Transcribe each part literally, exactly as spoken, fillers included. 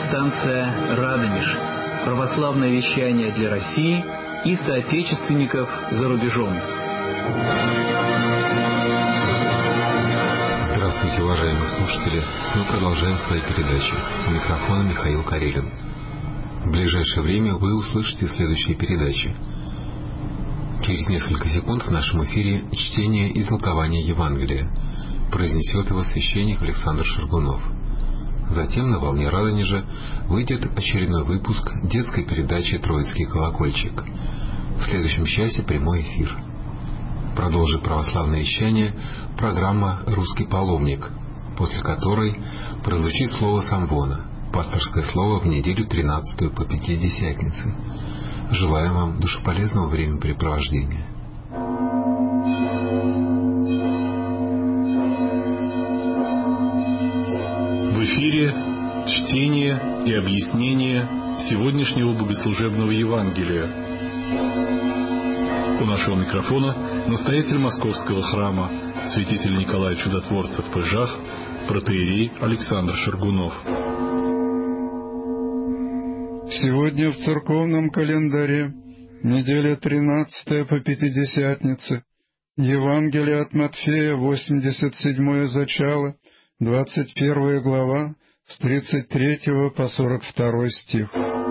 Радиостанция «Радонеж». Православное вещание для России и соотечественников за рубежом. Здравствуйте, уважаемые слушатели. Мы продолжаем свои передачи. У микрофона Михаил Карелин. В ближайшее время вы услышите следующие передачи. Через несколько секунд в нашем эфире чтение и толкование Евангелия. Произнесет его священник Александр Шаргунов. Затем на волне Радонежа выйдет очередной выпуск детской передачи «Троицкий колокольчик». В следующем часе прямой эфир. Продолжит православное вещание программа «Русский паломник», после которой прозвучит слово самвона, пасторское слово в неделю тринадцатую по Пятидесятнице. Желаем вам душеполезного времяпрепровождения. В эфире чтение и объяснение сегодняшнего богослужебного Евангелия. У нашего микрофона настоятель Московского храма, святитель Николай Чудотворцев Пыжах, протоиерей Александр Шаргунов. Сегодня в церковном календаре неделя тринадцатая по Пятидесятнице, Евангелие от Матфея, восемьдесят седьмое зачало, двадцать первая глава, с тридцать третьего по сорок второй стих.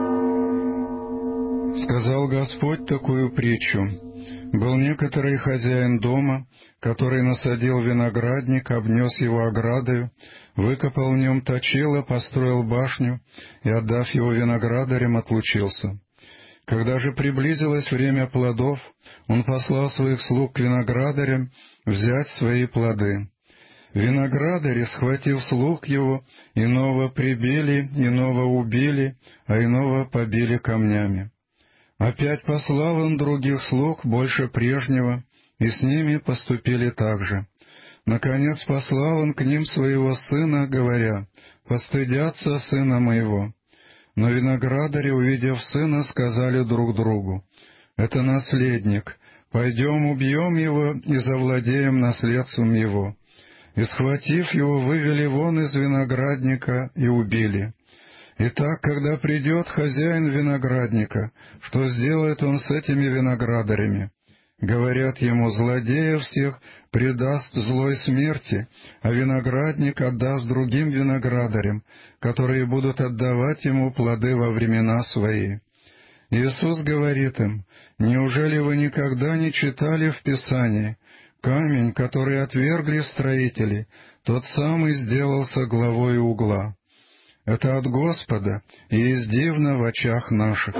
Сказал Господь такую притчу. Был некоторый хозяин дома, который насадил виноградник, обнес его оградою, выкопал в нем точило, построил башню и, отдав его виноградарям, отлучился. Когда же приблизилось время плодов, он послал своих слуг к виноградарям взять свои плоды. Виноградари, схватив слуг его, иного прибили, иного убили, а иного побили камнями. Опять послал он других слуг, больше прежнего, и с ними поступили так же. Наконец послал он к ним своего сына, говоря: «Постыдятся сына моего». Но виноградари, увидев сына, сказали друг другу: «Это наследник, пойдем убьем его и завладеем наследством его». И, схватив его, вывели вон из виноградника и убили. Итак, когда придет хозяин виноградника, что сделает он с этими виноградарями? Говорят ему: злодея всех предаст злой смерти, а виноградник отдаст другим виноградарям, которые будут отдавать ему плоды во времена свои. Иисус говорит им: неужели вы никогда не читали в Писании: камень, который отвергли строители, тот самый сделался главой угла. Это от Господа, и есть дивно в очах наших».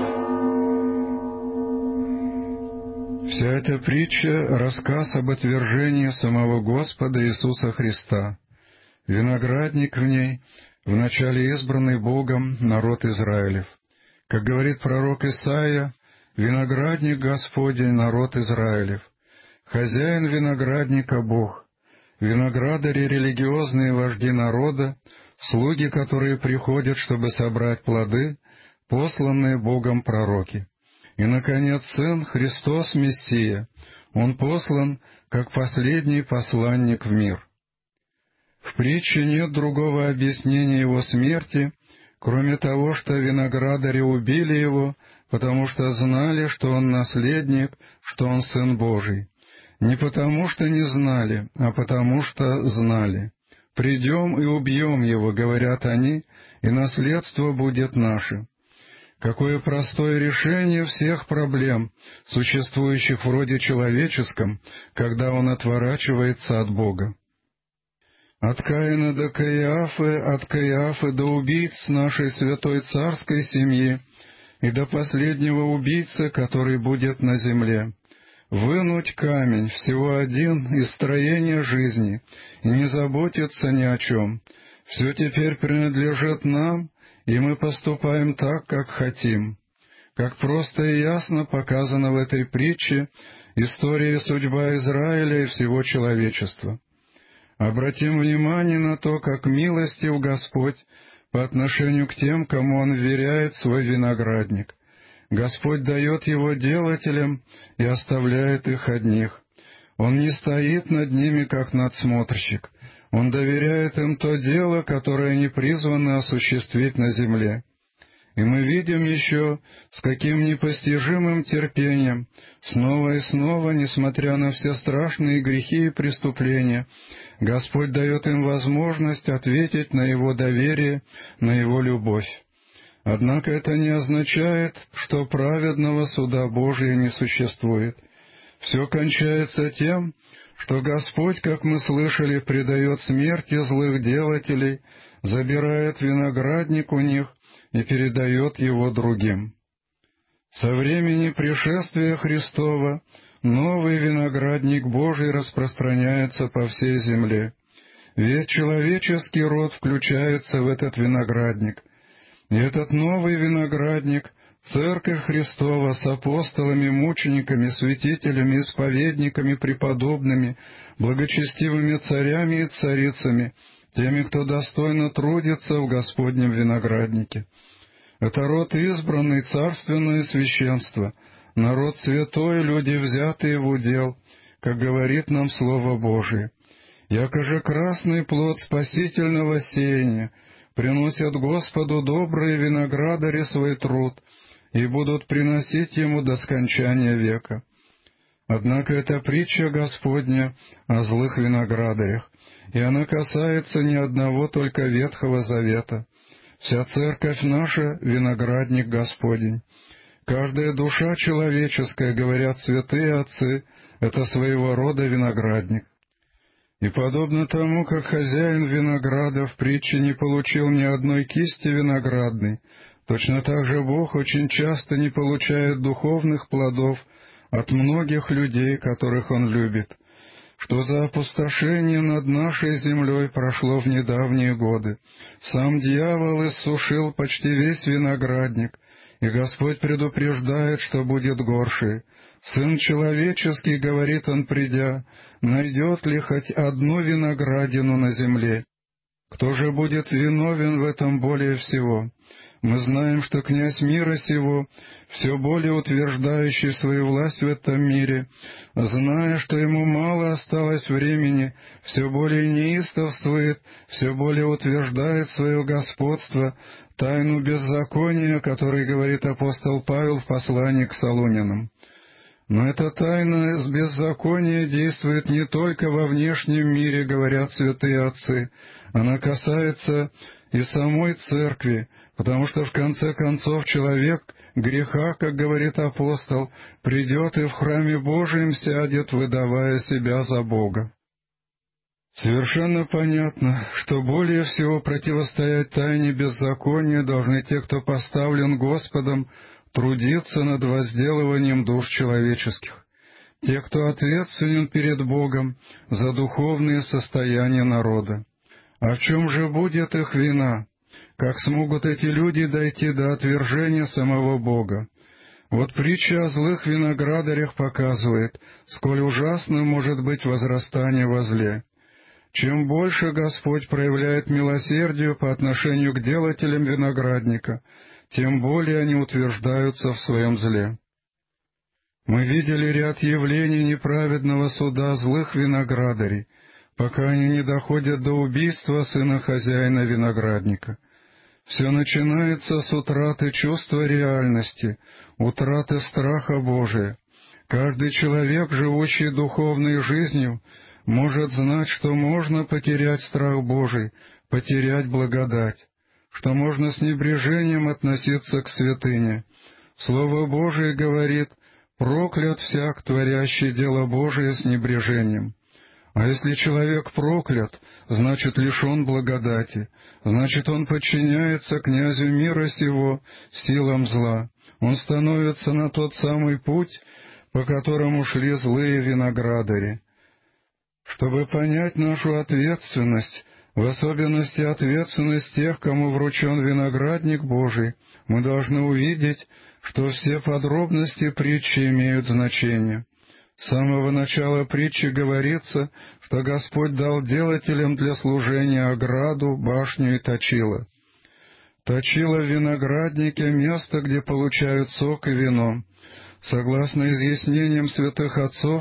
Вся эта притча — рассказ об отвержении самого Господа Иисуса Христа. Виноградник в ней — вначале избранный Богом народ Израилев. Как говорит пророк Исаия: «Виноградник Господень, народ Израилев». Хозяин виноградника — Бог. Виноградари — религиозные вожди народа, слуги, которые приходят, чтобы собрать плоды, посланные Богом пророки. И, наконец, Сын Христос Мессия. Он послан как последний посланник в мир. В притче нет другого объяснения его смерти, кроме того, что виноградари убили его, потому что знали, что он наследник, что он Сын Божий. Не потому что не знали, а потому что знали. «Придем и убьем его», — говорят они, — «и наследство будет наше». Какое простое решение всех проблем, существующих в роде человеческом, когда он отворачивается от Бога. От Каина до Каиафы, от Каиафы до убийц нашей святой царской семьи и до последнего убийцы, который будет на земле. Вынуть камень, всего один, из строения жизни, и не заботиться ни о чем. Все теперь принадлежит нам, и мы поступаем так, как хотим. Как просто и ясно показано в этой притче история и судьба Израиля и всего человечества. Обратим внимание на то, как милостив Господь по отношению к тем, кому Он вверяет свой виноградник. Господь дает его делателям и оставляет их одних. Он не стоит над ними, как надсмотрщик. Он доверяет им то дело, которое они призваны осуществить на земле. И мы видим еще, с каким непостижимым терпением, снова и снова, несмотря на все страшные грехи и преступления, Господь дает им возможность ответить на Его доверие, на Его любовь. Однако это не означает, что праведного суда Божия не существует. Все кончается тем, что Господь, как мы слышали, предает смерти злых делателей, забирает виноградник у них и передает его другим. Со времени пришествия Христова новый виноградник Божий распространяется по всей земле. Весь человеческий род включается в этот виноградник. И этот новый виноградник — Церковь Христова с апостолами, мучениками, святителями, исповедниками, преподобными, благочестивыми царями и царицами, теми, кто достойно трудится в Господнем винограднике. Это род избранный, царственное священство, народ святой, люди, взятые в удел, как говорит нам Слово Божие. Яко же красный плод спасительного сеяния приносят Господу добрые виноградари свой труд и будут приносить Ему до скончания века. Однако это притча Господня о злых виноградарях, и она касается не одного только Ветхого Завета. Вся церковь наша — виноградник Господень. Каждая душа человеческая, говорят святые отцы, — это своего рода виноградник. И подобно тому, как хозяин винограда в притче не получил ни одной кисти виноградной, точно так же Бог очень часто не получает духовных плодов от многих людей, которых Он любит. Что за опустошение над нашей землей прошло в недавние годы? Сам дьявол иссушил почти весь виноградник, и Господь предупреждает, что будет горше. «Сын человеческий, — говорит Он, придя, — найдет ли хоть одну виноградину на земле? Кто же будет виновен в этом более всего?» Мы знаем, что князь мира сего, все более утверждающий свою власть в этом мире, зная, что ему мало осталось времени, все более неистовствует, все более утверждает свое господство, тайну беззакония, о которой говорит апостол Павел в послании к Солунянам. Но эта тайна с беззакония действует не только во внешнем мире, говорят святые отцы, она касается и самой церкви, потому что в конце концов человек греха, как говорит апостол, придет и в храме Божием сядет, выдавая себя за Бога. Совершенно понятно, что более всего противостоять тайне беззакония должны те, кто поставлен Господом трудиться над возделыванием душ человеческих, те, кто ответственен перед Богом за духовные состояния народа. А в чем же будет их вина? Как смогут эти люди дойти до отвержения самого Бога? Вот притча о злых виноградарях показывает, сколь ужасным может быть возрастание во зле. Чем больше Господь проявляет милосердие по отношению к делателям виноградника, тем более они утверждаются в своем зле. Мы видели ряд явлений неправедного суда злых виноградарей, пока они не доходят до убийства сына хозяина виноградника. Все начинается с утраты чувства реальности, утраты страха Божия. Каждый человек, живущий духовной жизнью, может знать, что можно потерять страх Божий, потерять благодать, что можно с небрежением относиться к святыне. Слово Божие говорит: «Проклят всяк, творящий дело Божие с небрежением». А если человек проклят, значит лишен благодати, значит он подчиняется князю мира сего, силам зла. Он становится на тот самый путь, по которому шли злые виноградари. Чтобы понять нашу ответственность, в особенности ответственность тех, кому вручен виноградник Божий, мы должны увидеть, что все подробности притчи имеют значение. С самого начала притчи говорится, что Господь дал делателям для служения ограду, башню и точило. Точило в винограднике — место, где получают сок и вино. Согласно изъяснениям святых отцов,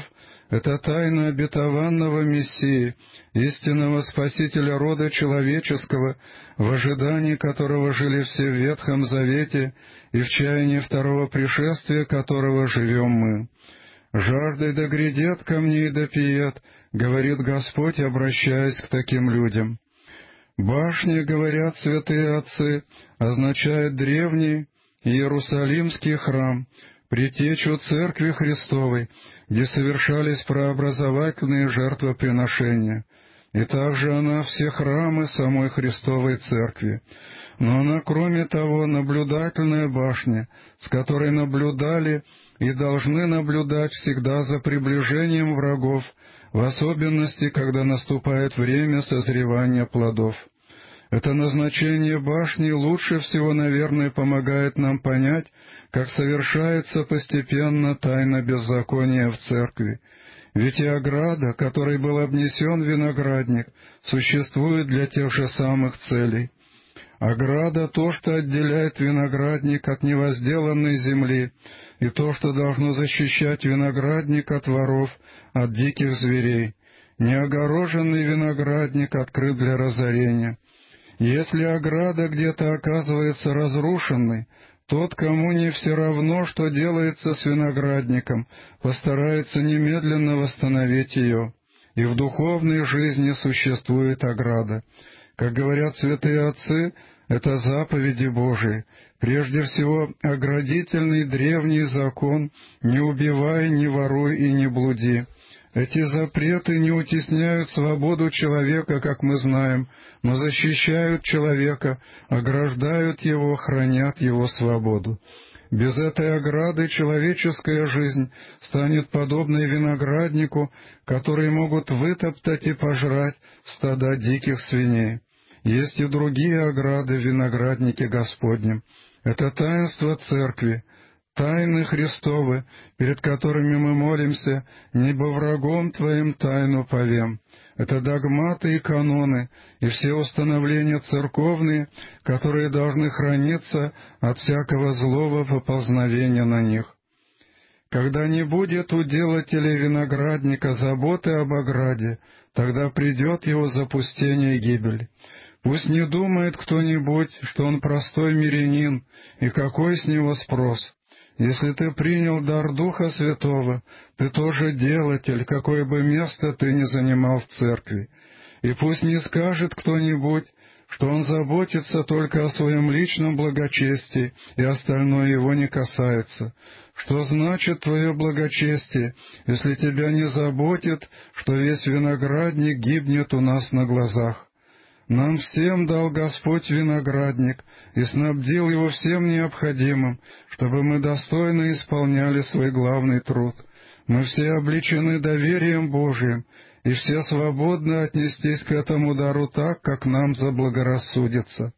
Это тайна обетованного Мессии, истинного Спасителя рода человеческого, в ожидании которого жили все в Ветхом Завете и в чаянии второго пришествия которого живем мы. «Жаждой да грядет ко мне и да пиет», — говорит Господь, обращаясь к таким людям. «Башня, — говорят святые отцы, — означает древний Иерусалимский храм, предтечу Церкви Христовой, где совершались преобразовательные жертвоприношения, и также она все храмы самой Христовой Церкви. Но она, кроме того, наблюдательная башня, с которой наблюдали и должны наблюдать всегда за приближением врагов, в особенности, когда наступает время созревания плодов. Это назначение башни лучше всего, наверное, помогает нам понять, как совершается постепенно тайна беззакония в церкви. Ведь и ограда, которой был обнесен виноградник, существует для тех же самых целей. Ограда — то, что отделяет виноградник от невозделанной земли, и то, что должно защищать виноградник от воров, от диких зверей. Неогороженный виноградник открыт для разорения. Если ограда где-то оказывается разрушенной, тот, кому не все равно, что делается с виноградником, постарается немедленно восстановить ее. И в духовной жизни существует ограда. Как говорят святые отцы, это заповеди Божии. Прежде всего, оградительный древний закон «не убивай, не воруй и не блуди». Эти запреты не утесняют свободу человека, как мы знаем, но защищают человека, ограждают его, хранят его свободу. Без этой ограды человеческая жизнь станет подобной винограднику, который могут вытоптать и пожрать стада диких свиней. Есть и другие ограды в винограднике Господнем. Это таинство Церкви, тайны Христовы, перед которыми мы молимся: «Небо врагом Твоим тайну повем». Это догматы и каноны, и все установления церковные, которые должны храниться от всякого злого поползновения на них. Когда не будет у делателей виноградника заботы об ограде, тогда придет его запустение и гибель. Пусть не думает кто-нибудь, что он простой мирянин, и какой с него спрос. Если ты принял дар Духа Святого, ты тоже делатель, какое бы место ты ни занимал в церкви. И пусть не скажет кто-нибудь, что он заботится только о своем личном благочестии, и остальное его не касается. Что значит твое благочестие, если тебя не заботит, что весь виноградник гибнет у нас на глазах? Нам всем дал Господь виноградник и снабдил его всем необходимым, чтобы мы достойно исполняли свой главный труд. Мы все облечены доверием Божиим, и все свободны отнестись к этому дару так, как нам заблагорассудится.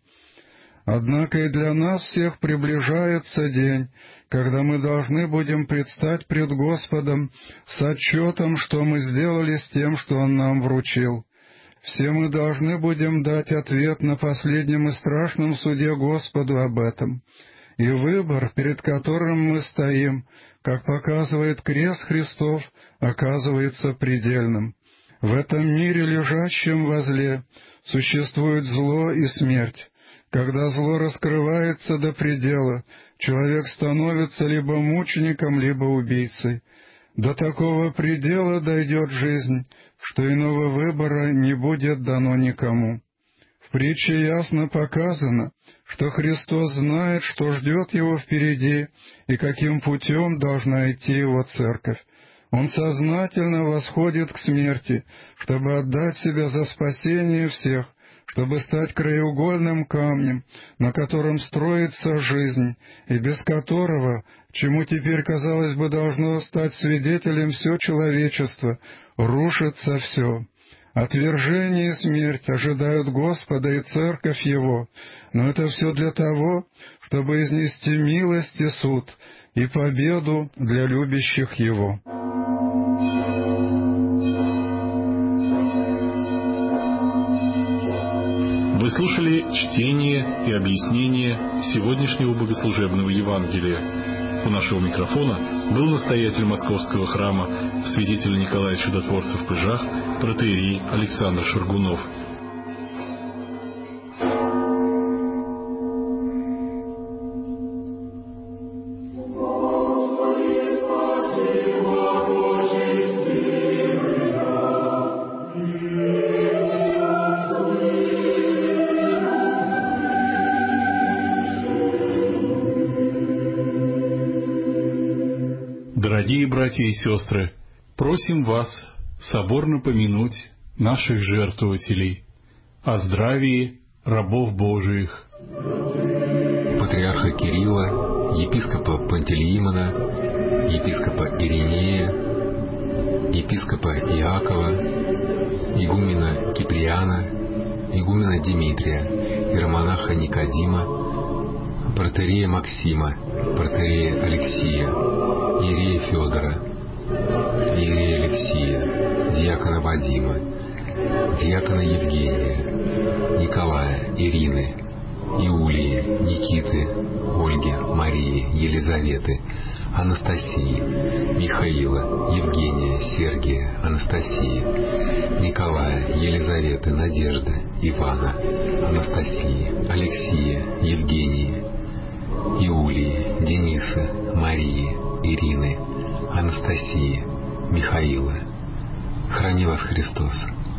Однако и для нас всех приближается день, когда мы должны будем предстать пред Господом с отчетом, что мы сделали с тем, что Он нам вручил. Все мы должны будем дать ответ на последнем и страшном суде Господу об этом. И выбор, перед которым мы стоим, как показывает крест Христов, оказывается предельным. В этом мире, лежащем возле, существует зло и смерть. Когда зло раскрывается до предела, человек становится либо мучеником, либо убийцей. До такого предела дойдет жизнь, что иного выбора не будет дано никому. В притче ясно показано, что Христос знает, что ждет Его впереди и каким путем должна идти Его церковь. Он сознательно восходит к смерти, чтобы отдать себя за спасение всех, чтобы стать краеугольным камнем, на котором строится жизнь, и без которого, чему теперь, казалось бы, должно стать свидетелем все человечество, рушится все. Отвержение и смерть ожидают Господа и Церковь Его, но это все для того, чтобы изнести милость и суд, и победу для любящих Его. Вы слушали чтение и объяснение сегодняшнего богослужебного Евангелия. У нашего микрофона был настоятель Московского храма святителя Николая Чудотворца в Пыжах, протоиерей Александр Шаргунов. Дорогие братья и сестры, просим вас соборно помянуть наших жертвователей, о здравии рабов Божиих. Патриарха Кирилла, епископа Пантелеимона, епископа Иринея, епископа Иакова, игумена Киприана, игумена Димитрия, иеромонаха Никодима, протоиерея Максима, протоиерея Алексия, иерея Федора, иерея Алексия, диакона Вадима, диакона Евгения, Николая, Ирины, Иулии, Никиты, Ольги, Марии, Елизаветы, Анастасии, Михаила, Евгения, Сергия, Анастасии, Николая, Елизаветы, Надежды, Ивана, Анастасии, Алексия, Евгении, Иулии, Дениса, Марии, Ирины, Анастасии, Михаила. Храни вас Христос.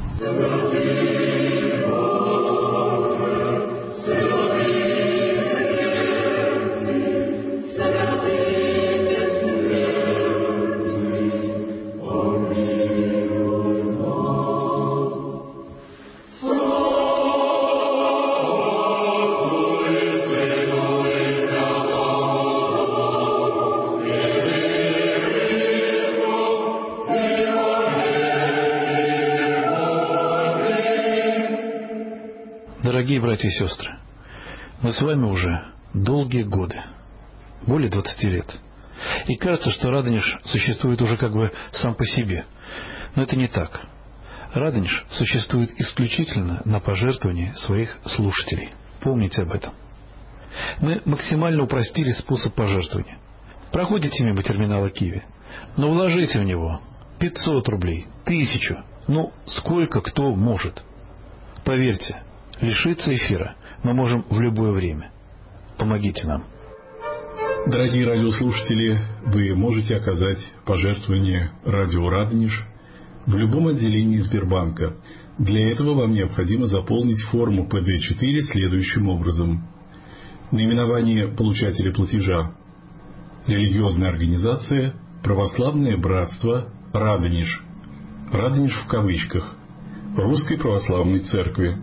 Дорогие братья и сестры, мы с вами уже долгие годы, более двадцати лет. И кажется, что Радонеж существует уже как бы сам по себе. Но это не так. Радонеж существует исключительно на пожертвовании своих слушателей. Помните об этом. Мы максимально упростили способ пожертвования. Проходите мимо терминала Киви, но вложите в него пятьсот рублей, тысячу, ну, сколько кто может. Поверьте, лишиться эфира мы можем в любое время. Помогите нам. Дорогие радиослушатели, вы можете оказать пожертвование радио Радонеж в любом отделении Сбербанка. Для этого вам необходимо заполнить форму пэ дэ четыре следующим образом. Наименование получателя платежа: религиозная организация Православное братство Радонеж. Радонеж в кавычках. Русской Православной Церкви.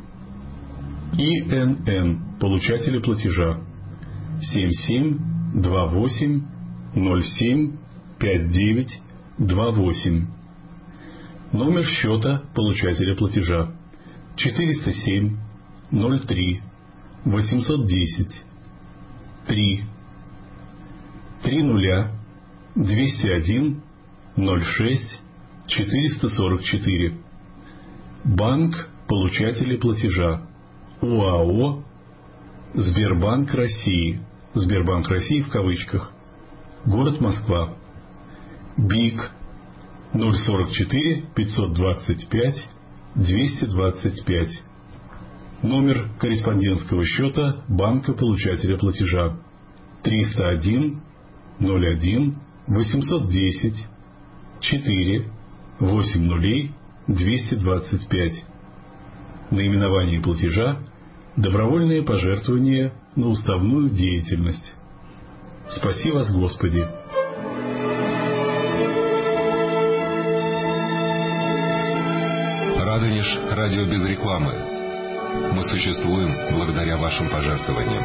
И эн эн получателя платежа: семь семь два восемь ноль семь пять девять два восемь. Номер счета получателя платежа: четыреста семь ноль три восемьсот десять три три нуля двести один ноль шесть четыреста сорок четыре. Банк получателя платежа: УАО Сбербанк России. Сбербанк России в кавычках. Город Москва. БИК ноль сорок четыре пятьсот двадцать пять двести двадцать пять. Номер корреспондентского счета банка получателя платежа: триста один ноль один восемьсот десять четыре восемь нулей двести двадцать пять. Наименование платежа: добровольное пожертвование на уставную деятельность. Спаси вас, Господи! Радонеж — радио без рекламы. Мы существуем благодаря вашим пожертвованиям.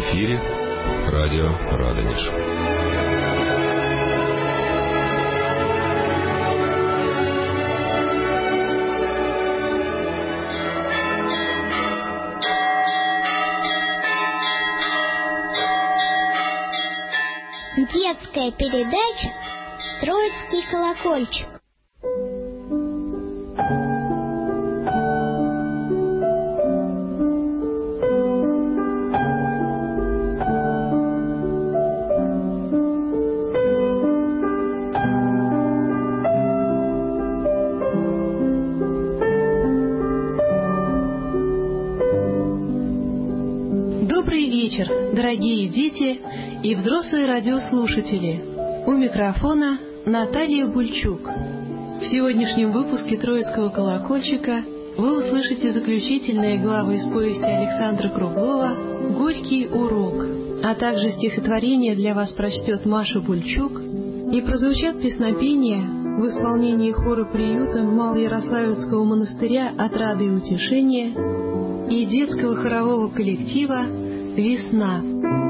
эфире радио Радонеж. Детская передача «Троицкий колокольчик». Добрый вечер, дорогие дети и взрослые радиослушатели. У микрофона Наталья Бульчук. В сегодняшнем выпуске «Троицкого колокольчика» вы услышите заключительные главы из повести Александра Круглова «Горький урок», а также стихотворение для вас прочтет Маша Бульчук, и прозвучат песнопения в исполнении хора приюта Малоярославецкого монастыря «Отрады и утешения» и детского хорового коллектива «Весна».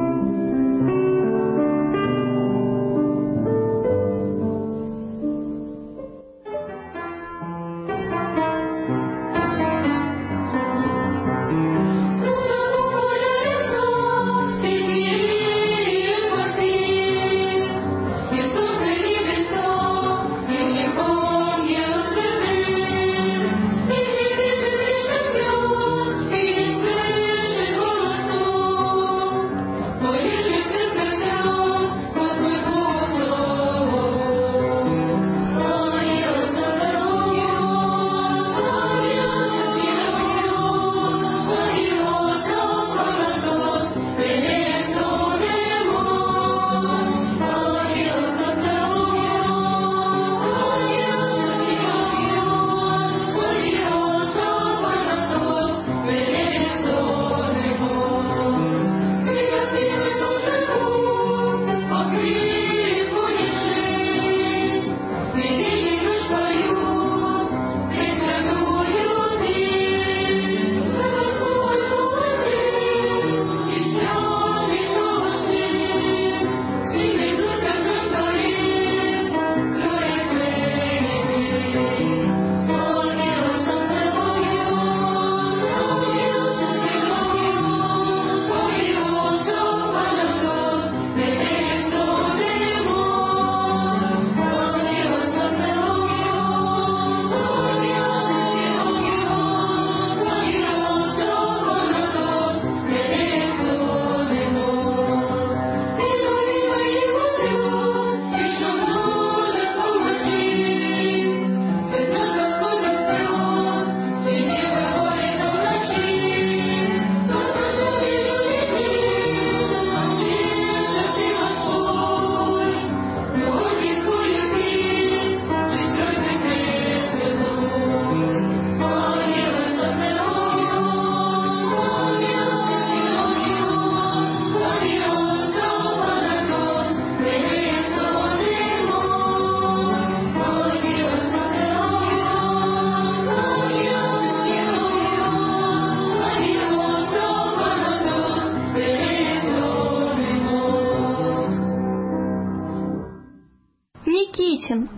Никитин.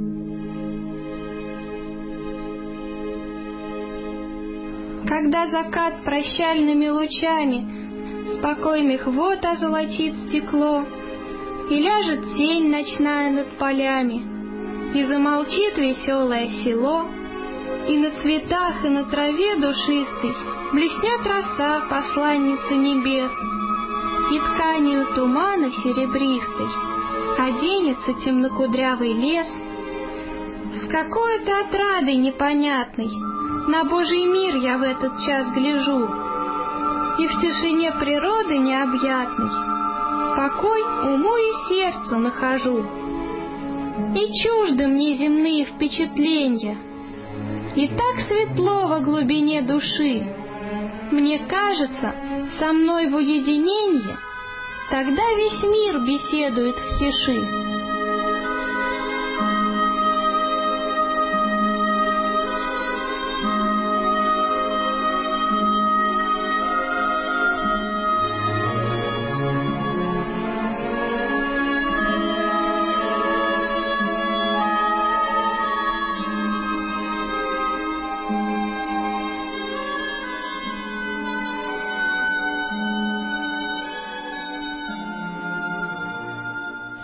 Когда закат прощальными лучами спокойных вод озолотит стекло, и ляжет тень ночная над полями, и замолчит веселое село, и на цветах и на траве душистой блеснет роса, посланница небес, и тканью тумана серебристой оденется темнокудрявый лес. С какой-то отрадой непонятной на Божий мир я в этот час гляжу, и в тишине природы необъятной покой уму и сердцу нахожу. И чужды мне земные впечатления, и так светло во глубине души. Мне кажется, со мной в уединении тогда весь мир беседует в тиши.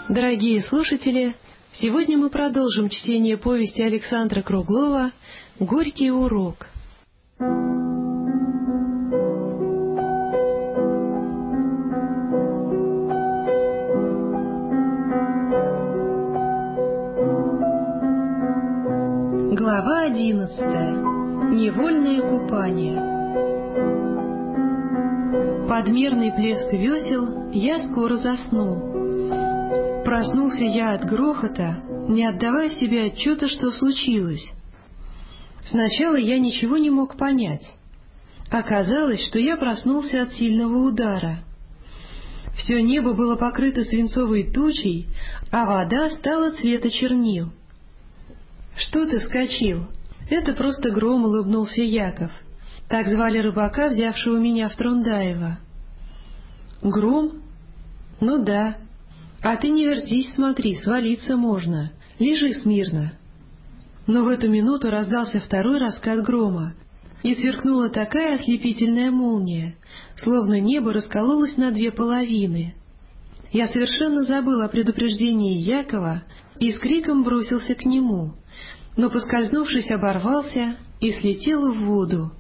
Дорогие слушатели, сегодня мы продолжим чтение повести Александра Круглова «Горький урок». Глава одиннадцатая. Невольное купание. Под мерный плеск весел я скоро заснул. Проснулся я от грохота, не отдавая себе отчета, что случилось. Сначала я ничего не мог понять. Оказалось, что я проснулся от сильного удара. Все небо было покрыто свинцовой тучей, а вода стала цвета чернил. «Что ты вскочил? Это просто Гром», — улыбнулся Яков. Так звали рыбака, взявшего меня в Трундаево. «Гром? Ну да. А ты не вертись, смотри, свалиться можно. Лежи смирно». Но в эту минуту раздался второй раскат грома, и сверкнула такая ослепительная молния, словно небо раскололось на две половины. Я совершенно забыл о предупреждении Якова и с криком бросился к нему, но, поскользнувшись, оборвался и слетел в воду.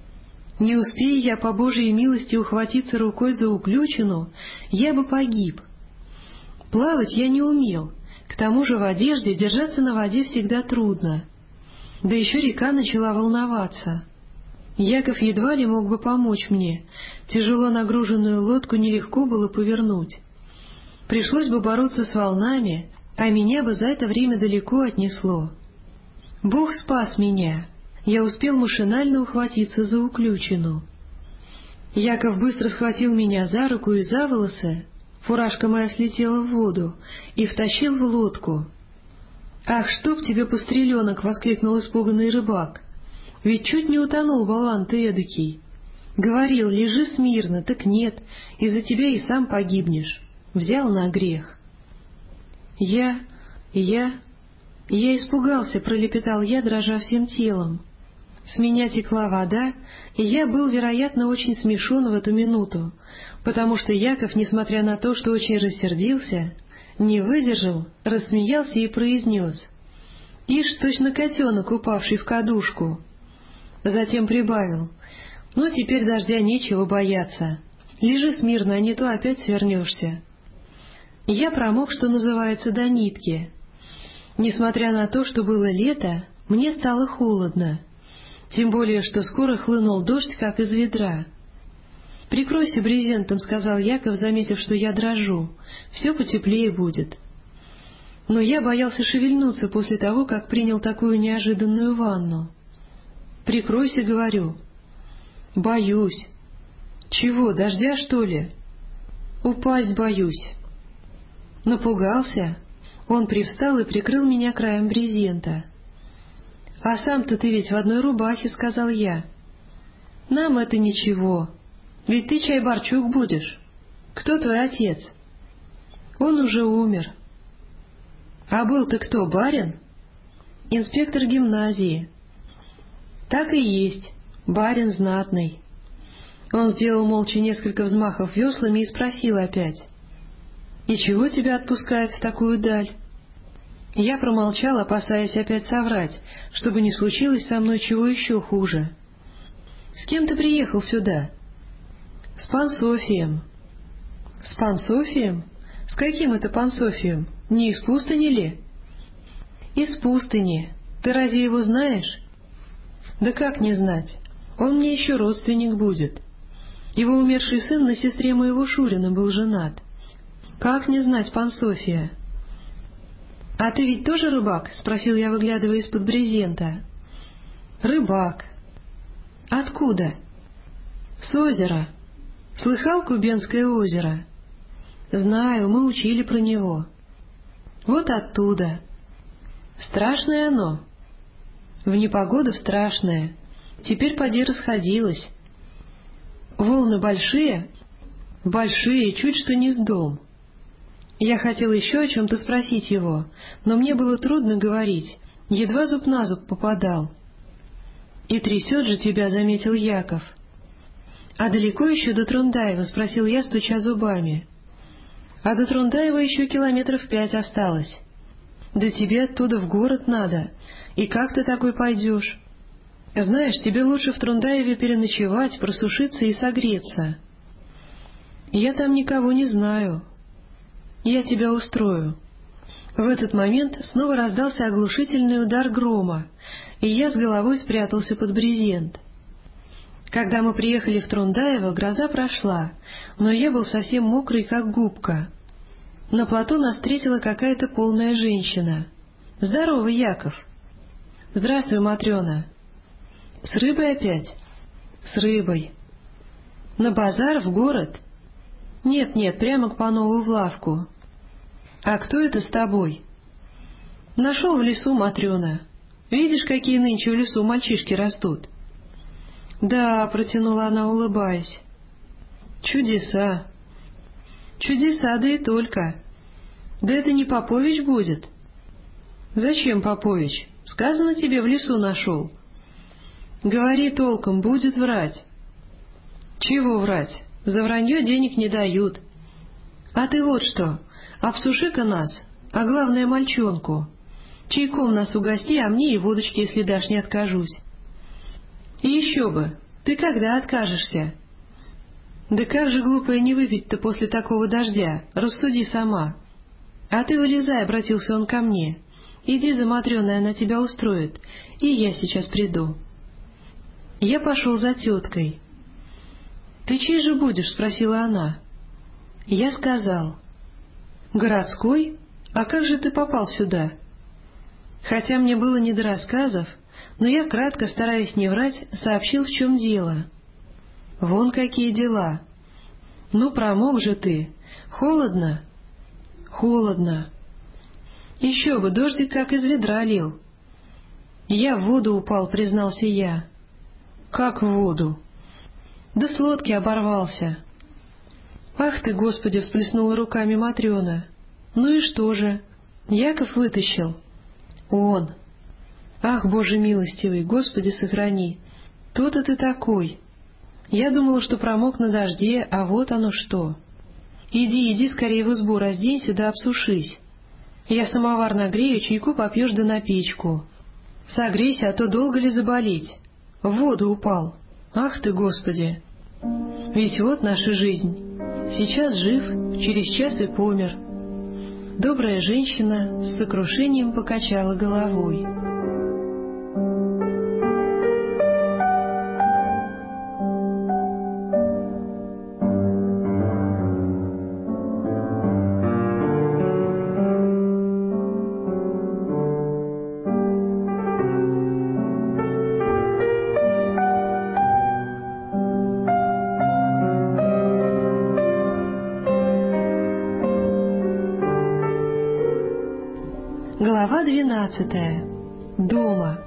Не успея я по Божьей милости ухватиться рукой за уключину, я бы погиб. Плавать я не умел, к тому же в одежде держаться на воде всегда трудно. Да еще река начала волноваться. Яков едва ли мог бы помочь мне, тяжело нагруженную лодку нелегко было повернуть. Пришлось бы бороться с волнами, а меня бы за это время далеко отнесло. Бог спас меня. Я успел машинально ухватиться за уключину. Яков быстро схватил меня за руку и за волосы, фуражка моя слетела в воду, и втащил в лодку. «Ах, чтоб тебе, постреленок!» — воскликнул испуганный рыбак. «Ведь чуть не утонул, болван ты эдакий. Говорил, лежи смирно, так нет, из-за тебя и сам погибнешь. Взял на грех». «Я... я... я испугался», — пролепетал я, дрожа всем телом. С меня текла вода, и я был, вероятно, очень смешон в эту минуту, потому что Яков, несмотря на то, что очень рассердился, не выдержал, рассмеялся и произнес: «Ишь, точно котенок, упавший в кадушку». Затем прибавил: «Ну, теперь дождя нечего бояться. Лежи смирно, а не то опять свернешься». Я промок, что называется, до нитки. Несмотря на то, что было лето, мне стало холодно. Тем более, что скоро хлынул дождь, как из ведра. «Прикройся брезентом», — сказал Яков, заметив, что я дрожу. «Все потеплее будет». Но я боялся шевельнуться после того, как принял такую неожиданную ванну. «Прикройся», — говорю. «Боюсь». «Чего, дождя, что ли?» «Упасть боюсь». Напугался. Он привстал и прикрыл меня краем брезента. «А сам-то ты ведь в одной рубахе», — сказал я. «Нам это ничего. Ведь ты, чай, Барчук будешь. Кто твой отец?» «Он уже умер». «А был-то кто, барин?» «Инспектор гимназии». «Так и есть, барин знатный». Он сделал молча несколько взмахов веслами и спросил опять: «И чего тебя отпускают в такую даль?» Я промолчал, опасаясь опять соврать, чтобы не случилось со мной чего еще хуже. «С кем ты приехал сюда?» «С Пансофием». «С Пансофием? С каким это Пансофием? Не из пустыни ли?» «Из пустыни. Ты разве его знаешь?» «Да как не знать? Он мне еще родственник будет. Его умерший сын на сестре моего Шурина был женат. Как не знать Пансофия?» «А ты ведь тоже рыбак?» — спросил я, выглядывая из-под брезента. «Рыбак». «Откуда?» «С озера. Слыхал Кубенское озеро?» «Знаю, мы учили про него». «Вот оттуда». «Страшное оно?» «В непогоду страшное. Теперь поди расходилось». «Волны большие?» «Большие, чуть что не с дом». Я хотел еще о чем-то спросить его, но мне было трудно говорить, едва зуб на зуб попадал. «И трясет же тебя», — заметил Яков. «А далеко еще до Трундаева?» — спросил я, стуча зубами. А до Трундаева еще километров пять осталось. Да тебе оттуда в город надо. И как ты такой пойдешь? Знаешь, тебе лучше в Трундаеве переночевать, просушиться и согреться. Я там никого не знаю. Я тебя устрою». В этот момент снова раздался оглушительный удар грома, и я с головой спрятался под брезент. Когда мы приехали в Трундаево, гроза прошла, но я был совсем мокрый, как губка. На плоту нас встретила какая-то полная женщина. «Здорово, Яков!» «Здравствуй, Матрена!» «С рыбой опять?» «С рыбой». «На базар, в город?» «Нет-нет, прямо к Панову в лавку». «А кто это с тобой?» «Нашел в лесу, Матрена. Видишь, какие нынче в лесу мальчишки растут?» «Да», — протянула она, улыбаясь. «Чудеса». «Чудеса, да и только. Да это не Попович будет?» «Зачем Попович? Сказано тебе, в лесу нашел». «Говори толком, будет врать». «Чего врать? За вранье денег не дают. А ты вот что, обсуши-ка нас, а главное мальчонку. Чайком нас угости, а мне и водочки, если дашь, не откажусь». «И еще бы, ты когда откажешься?» «Да как же, глупая, не выпить-то после такого дождя? Рассуди сама». «А ты вылезай», — обратился он ко мне. «Иди за Матрёной, она тебя устроит, и я сейчас приду». Я пошел за теткой. «Ты чей же будешь?» — спросила она. Я сказал. «Городской? А как же ты попал сюда?» Хотя мне было не до рассказов, но я кратко, стараясь не врать, сообщил, в чем дело. «Вон какие дела! Ну, промок же ты! Холодно?» «Холодно!» «Еще бы, дождик как из ведра лил!» «Я в воду упал», — признался я. «Как в воду?» «Да с лодки оборвался». «Ах ты, Господи!» — всплеснула руками Матрена. «Ну и что же? Яков вытащил?» «Он!» «Ах, Боже милостивый, Господи сохрани! То-то ты такой! Я думала, что промок на дожде, а вот оно что! Иди, иди скорее в избу, разденься да обсушись. Я самовар нагрею, чайку попьешь да на печку. Согрейся, а то долго ли заболеть? В воду упал. Ах ты, Господи! Ведь вот наша жизнь. Сейчас жив, через час и помер». Добрая женщина с сокрушением покачала головой. Глава двенадцатая. Дома.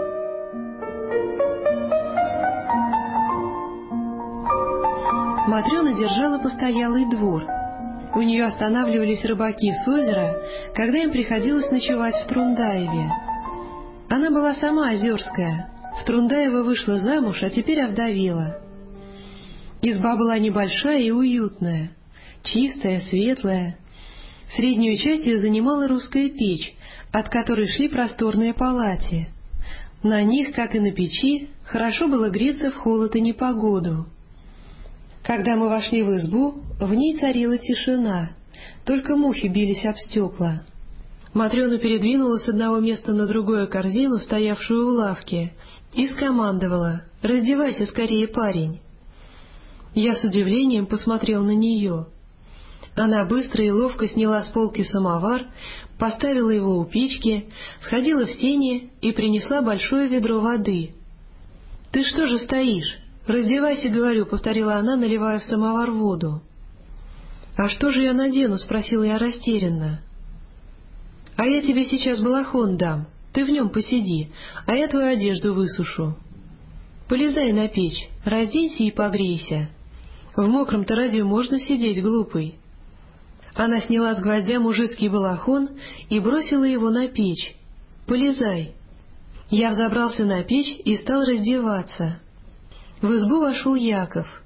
Матрена держала постоялый двор. У нее останавливались рыбаки с озера, когда им приходилось ночевать в Трундаеве. Она была сама озерская, в Трундаево вышла замуж, а теперь овдовела. Изба была небольшая и уютная, чистая, светлая. Среднюю часть ее занимала русская печь, от которой шли просторные палати. На них, как и на печи, хорошо было греться в холод и непогоду. Когда мы вошли в избу, в ней царила тишина, только мухи бились об стекла. Матрена передвинула с одного места на другое корзину, стоявшую у лавки, и скомандовала: «Раздевайся скорее, парень». Я с удивлением посмотрел на нее. Она быстро и ловко сняла с полки самовар, поставила его у печки, сходила в сени и принесла большое ведро воды. «Ты что же стоишь? Раздевайся, говорю», — повторила она, наливая в самовар воду. «А что же я надену?» — спросила я растерянно. «А я тебе сейчас балахон дам, ты в нем посиди, а я твою одежду высушу. Полезай на печь, разденься и погрейся. В мокром-то разве можно сидеть, глупый?» Она сняла с гвоздя мужицкий балахон и бросила его на печь. «Полезай». Я взобрался на печь и стал раздеваться. В избу вошел Яков.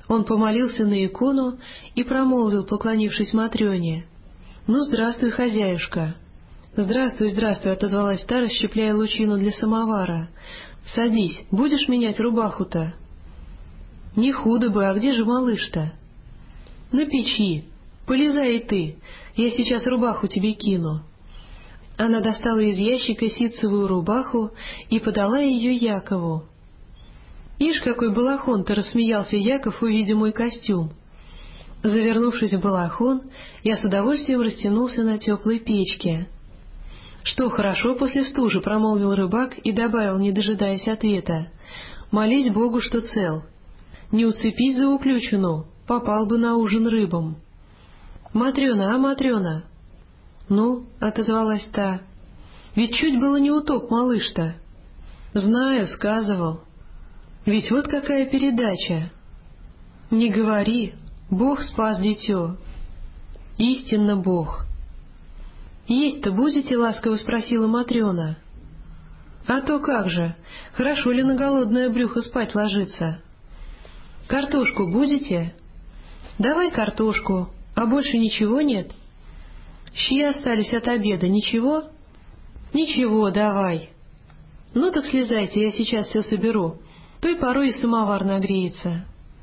Он помолился на икону и промолвил, поклонившись Матрёне: «Ну, здравствуй, хозяюшка». «Здравствуй, здравствуй», — отозвалась та, расщепляя лучину для самовара. «Садись, будешь менять рубаху-то?» «Не худо бы, а где же малыш-то?» «На печи. Полезай и ты, я сейчас рубаху тебе кину». Она достала из ящика ситцевую рубаху и подала ее Якову. «Ишь, какой балахон-то!» — рассмеялся Яков, увидя мой костюм. Завернувшись в балахон, я с удовольствием растянулся на теплой печке. «Что, хорошо после стужи?» — промолвил рыбак и добавил, не дожидаясь ответа: «Молись Богу, что цел. Не уцепись за уключину, попал бы на ужин рыбам». «Матрена, а, Матрена?» «Ну?» — отозвалась та. «Ведь чуть было не утоп малыш-то». «Знаю, сказывал. Ведь вот какая передача». «Не говори, Бог спас дитё». «Истинно Бог». «Есть-то будете?» — ласково спросила Матрена. «А то как же, хорошо ли на голодное брюхо спать ложиться?» «Картошку будете?» «Давай картошку, а больше ничего нет?» «Щи остались от обеда, ничего?» «Ничего, давай». «Ну так слезайте, я сейчас все соберу, той порой и самовар нагреется».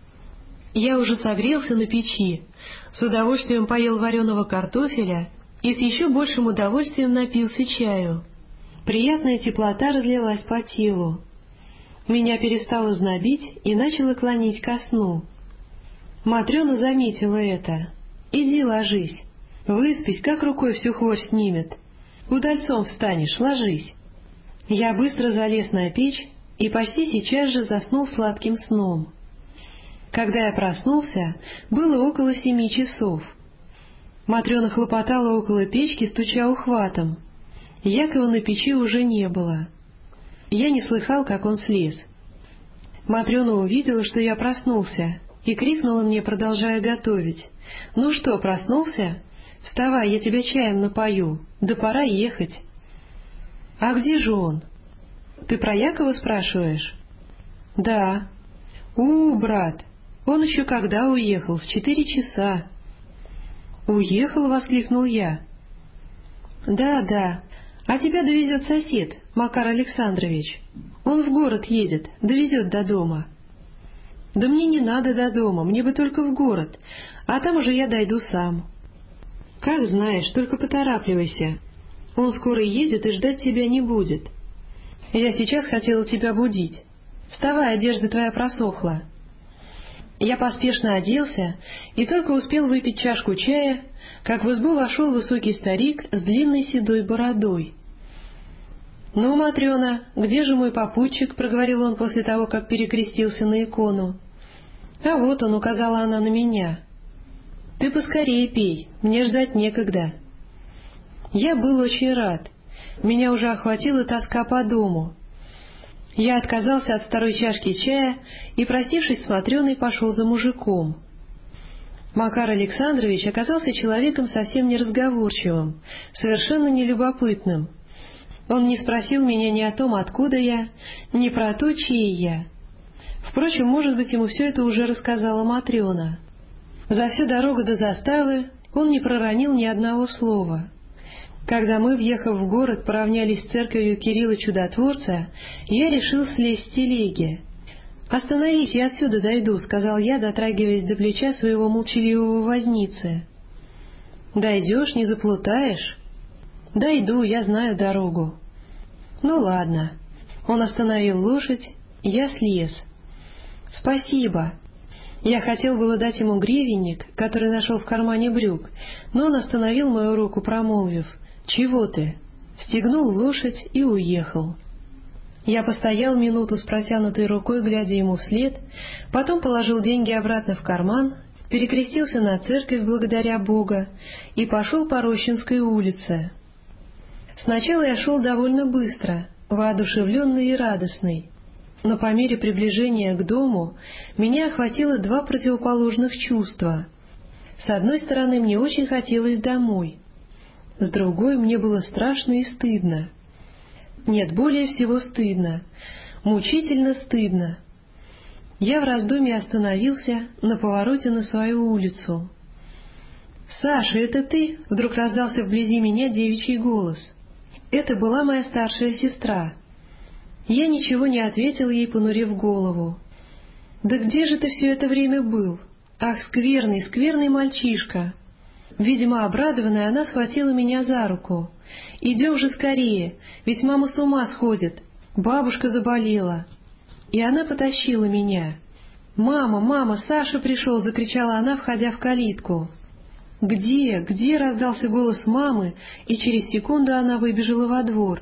Я уже согрелся на печи, с удовольствием поел вареного картофеля и с еще большим удовольствием напился чаю. Приятная теплота разлилась по телу. Меня перестало знобить и начало клонить ко сну. Матрена заметила это. «Иди ложись, выспись, как рукой всю хворь снимет. Удальцом встанешь, ложись». Я быстро залез на печь и почти сейчас же заснул сладким сном. Когда я проснулся, было около семи часов. Матрена хлопотала около печки, стуча ухватом. Якова на печи уже не было. Я не слыхал, как он слез. Матрена увидела, что я проснулся, и крикнула мне, продолжая готовить: «Ну что, проснулся? Вставай, я тебя чаем напою, да пора ехать». «А где же он?» «Ты про Якова спрашиваешь?» «Да». «У, брат, он еще когда уехал? В четыре часа». «Уехал?» — воскликнул я. «Да, да. А тебя довезет сосед, Макар Александрович. Он в город едет, довезет до дома». «Да мне не надо до дома, мне бы только в город, а там уже я дойду сам». «Как знаешь, только поторапливайся. Он скоро едет и ждать тебя не будет. Я сейчас хотела тебя будить. Вставай, одежда твоя просохла». Я поспешно оделся и только успел выпить чашку чая, как в избу вошел высокий старик с длинной седой бородой. «Ну, Матрена, где же мой попутчик?» — проговорил он после того, как перекрестился на икону. «А вот он», — указала она на меня. «Ты поскорее пей, мне ждать некогда». Я был очень рад. Меня уже охватила тоска по дому. Я отказался от второй чашки чая и, простившись с Матрёной, пошел за мужиком. Макар Александрович оказался человеком совсем неразговорчивым, совершенно нелюбопытным. Он не спросил меня ни о том, откуда я, ни про то, чей я. Впрочем, может быть, ему все это уже рассказала Матрёна. За всю дорогу до заставы он не проронил ни одного слова. Когда мы, въехав в город, поравнялись с церковью Кирилла Чудотворца, я решил слезть с телеги. «Остановись, я отсюда дойду», — сказал я, дотрагиваясь до плеча своего молчаливого возницы. «Дойдешь, не заплутаешь?» «Дойду, я знаю дорогу». «Ну ладно». Он остановил лошадь, я слез. «Спасибо». Я хотел было дать ему гривенник, который нашел в кармане брюк, но он остановил мою руку, промолвив: «Чего ты?» Стегнул лошадь и уехал. Я постоял минуту с протянутой рукой, глядя ему вслед, потом положил деньги обратно в карман, перекрестился на церковь благодаря Бога и пошел по Рощинской улице. Сначала я шел довольно быстро, воодушевленный и радостный, но по мере приближения к дому меня охватило два противоположных чувства. С одной стороны, мне очень хотелось домой, с другой мне было страшно и стыдно. Нет, более всего стыдно, мучительно стыдно. Я в раздумье остановился на повороте на свою улицу. «Саша, это ты?» — вдруг раздался вблизи меня девичий голос. Это была моя старшая сестра. Я ничего не ответил ей, понурив голову. «Да где же ты все это время был? Ах, скверный, скверный мальчишка!» Видимо, обрадованная, она схватила меня за руку. «Идем же скорее, ведь мама с ума сходит. Бабушка заболела». И она потащила меня. «Мама, мама, Саша пришел!» — закричала она, входя в калитку. «Где? Где?» — раздался голос мамы, и через секунду она выбежала во двор.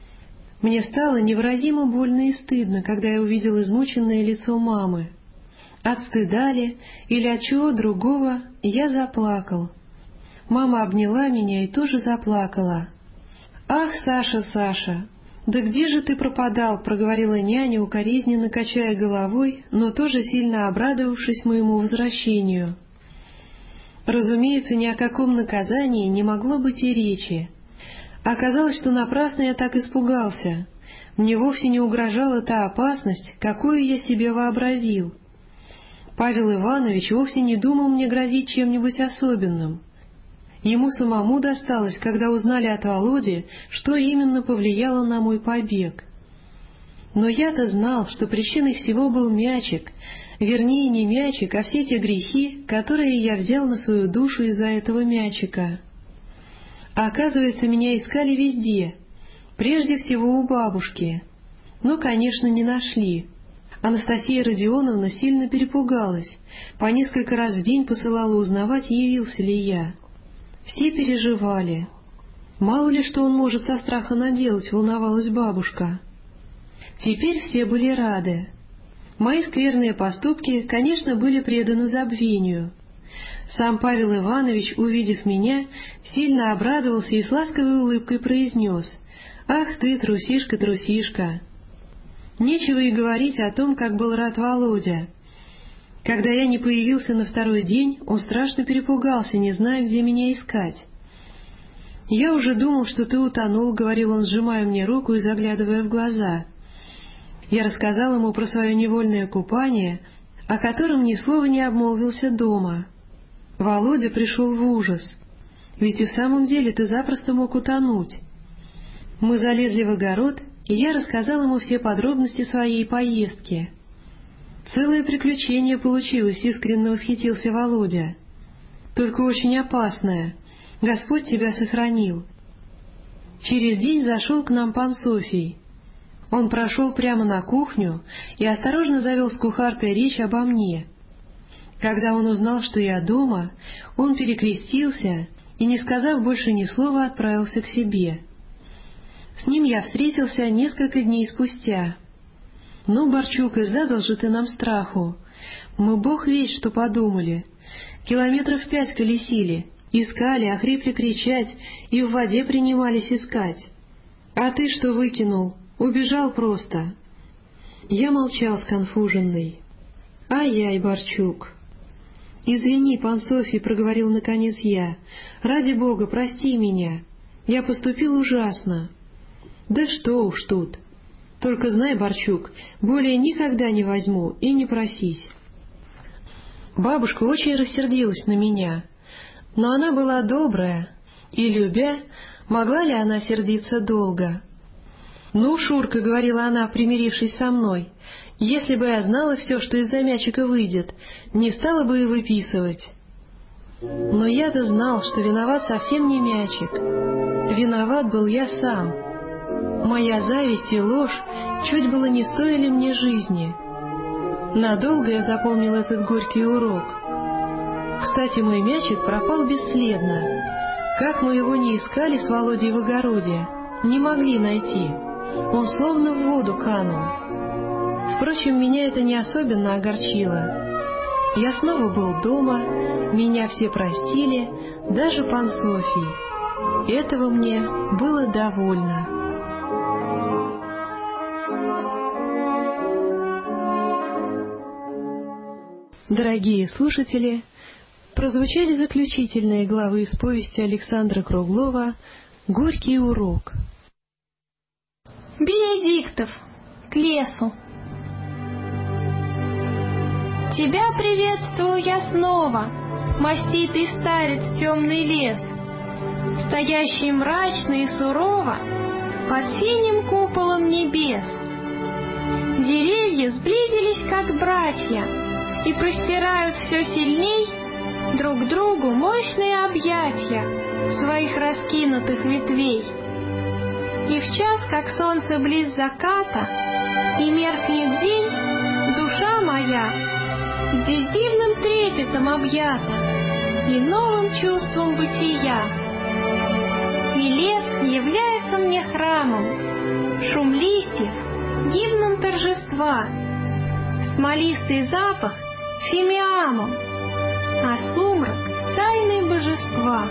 Мне стало невыразимо больно и стыдно, когда я увидел измученное лицо мамы. От стыда ли или от чего другого я заплакал. Мама обняла меня и тоже заплакала. «Ах, Саша, Саша! Да где же ты пропадал?» — проговорила няня, укоризненно качая головой, но тоже сильно обрадовавшись моему возвращению. Разумеется, ни о каком наказании не могло быть и речи. Оказалось, что напрасно я так испугался. Мне вовсе не угрожала та опасность, какую я себе вообразил. Павел Иванович вовсе не думал мне грозить чем-нибудь особенным. Ему самому досталось, когда узнали от Володи, что именно повлияло на мой побег. Но я-то знал, что причиной всего был мячик, вернее, не мячик, а все те грехи, которые я взял на свою душу из-за этого мячика. А оказывается, меня искали везде, прежде всего у бабушки. Но, конечно, не нашли. Анастасия Родионовна сильно перепугалась, по несколько раз в день посылала узнавать, явился ли я. Все переживали. Мало ли что он может со страха наделать, волновалась бабушка. Теперь все были рады. Мои скверные поступки, конечно, были преданы забвению. Сам Павел Иванович, увидев меня, сильно обрадовался и с ласковой улыбкой произнес: «Ах ты, трусишка, трусишка!» Нечего и говорить о том, как был рад Володя. Когда я не появился на второй день, он страшно перепугался, не зная, где меня искать. «Я уже думал, что ты утонул», — говорил он, сжимая мне руку и заглядывая в глаза. Я рассказал ему про свое невольное купание, о котором ни слова не обмолвился дома. Володя пришел в ужас. «Ведь и в самом деле ты запросто мог утонуть». Мы залезли в огород, и я рассказал ему все подробности своей поездки. «Целое приключение получилось», — искренне восхитился Володя. «Только очень опасное. Господь тебя сохранил». Через день зашел к нам пан Софий. Он прошел прямо на кухню и осторожно завел с кухаркой речь обо мне. Когда он узнал, что я дома, он перекрестился и, не сказав больше ни слова, отправился к себе. С ним я встретился несколько дней спустя. «Ну, Борчук, и задал же ты нам страху. Мы бог весть что подумали. Километров пять колесили, искали, охрипли кричать и в воде принимались искать. А ты что выкинул? Убежал просто». Я молчал сконфуженный. «Ай-яй, Борчук!» «Извини, пан Софий, — проговорил наконец я, — ради Бога, прости меня. Я поступил ужасно». «Да что уж тут. Только знай, Борчук, более никогда не возьму и не просись». Бабушка очень рассердилась на меня, но она была добрая, и, любя, могла ли она сердиться долго? «Ну, Шурка, — говорила она, примирившись со мной, — если бы я знала все, что из-за мячика выйдет, не стала бы и выписывать». Но я-то знал, что виноват совсем не мячик. Виноват был я сам. Моя зависть и ложь чуть было не стоили мне жизни. Надолго я запомнил этот горький урок. Кстати, мой мячик пропал бесследно. Как мы его не искали с Володей в огороде, не могли найти. Он словно в воду канул. Впрочем, меня это не особенно огорчило. Я снова был дома, меня все простили, даже пан Софий. Этого мне было довольно. Дорогие слушатели, прозвучали заключительные главы из повести Александра Круглова «Горький урок». Бенедиктов, к лесу. Тебя приветствую я снова, маститый старец темный лес, стоящий мрачно и сурово под синим куполом небес. Деревья сблизились, как братья, и простирают все сильней друг другу мощные объятия своих раскинутых ветвей. И в час, как солнце близ заката, и меркнет день, душа моя здесь дивным трепетом объята и новым чувством бытия. И лес является мне храмом, шум листьев гимном торжества, смолистый запах фимиамом, а сумрак тайной божества.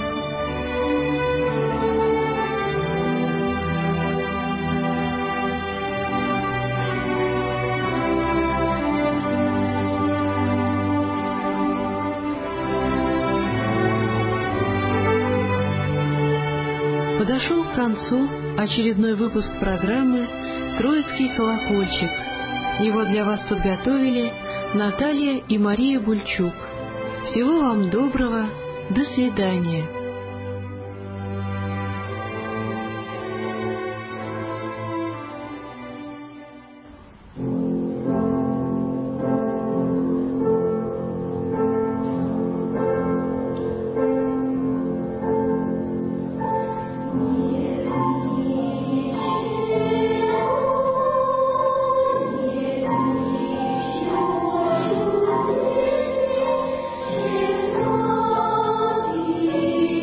Подошел к концу очередной выпуск программы «Троицкий колокольчик». Его для вас подготовили Наталья и Мария Бульчук. Всего вам доброго. До свидания. Thank you.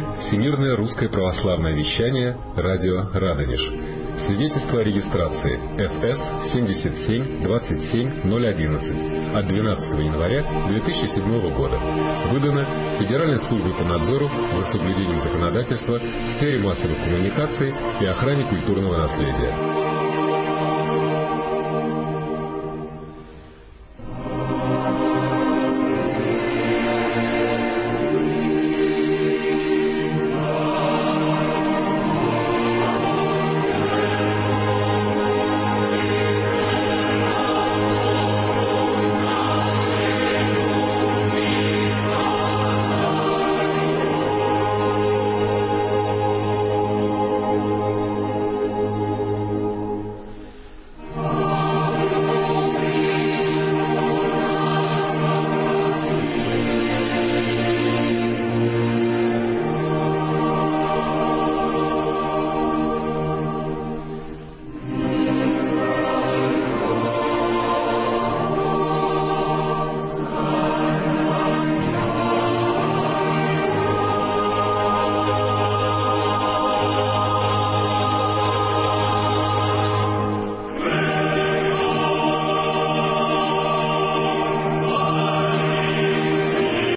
Всемирное русское православное вещание, радио Радонеж. Свидетельство о регистрации эф эс семьдесят семь двадцать семь ноль одиннадцать от двенадцатого января две тысячи седьмого года. Выдано Федеральной службой по надзору за соблюдением законодательства в сфере массовых коммуникаций и охране культурного наследия.